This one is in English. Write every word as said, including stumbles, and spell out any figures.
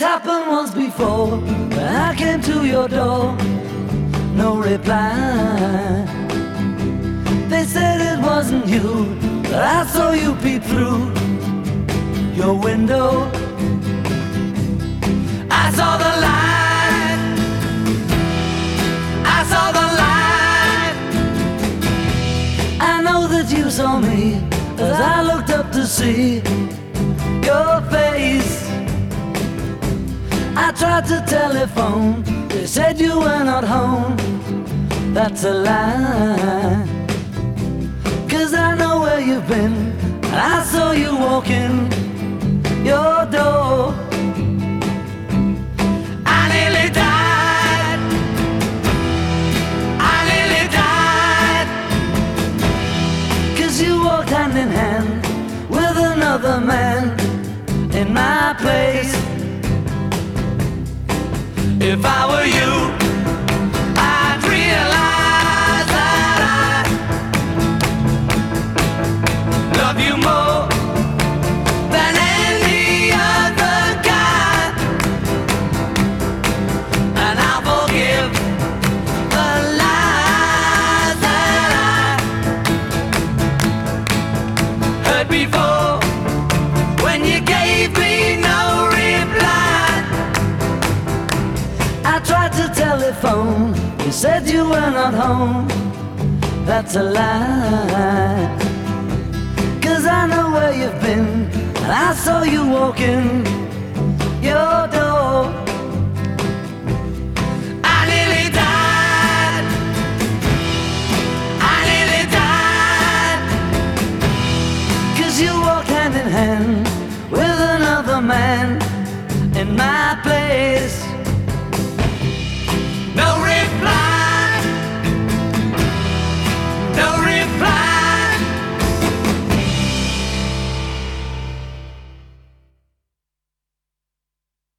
happened once before, when I came to your door, no reply. They said it wasn't you, but I saw you peep through your window. I saw the light, I saw the light. I know that you saw me as I looked up to see your face. I tried to telephone, they said you were not home. That's a lie, 'cause I know where you've been, and I saw you walking your door. I nearly died, I nearly died, 'cause you walked hand in hand with another man in my place. If I were you, I'd realize that I love you more than any other guy, and I'll forgive the lies that I heard before when you gave me no reply. I tried to telephone, you said you were not home. That's a lie, 'cause I know where you've been, and I saw you walking your door. I nearly died, I nearly died, 'cause you walked hand in hand with another man in my place.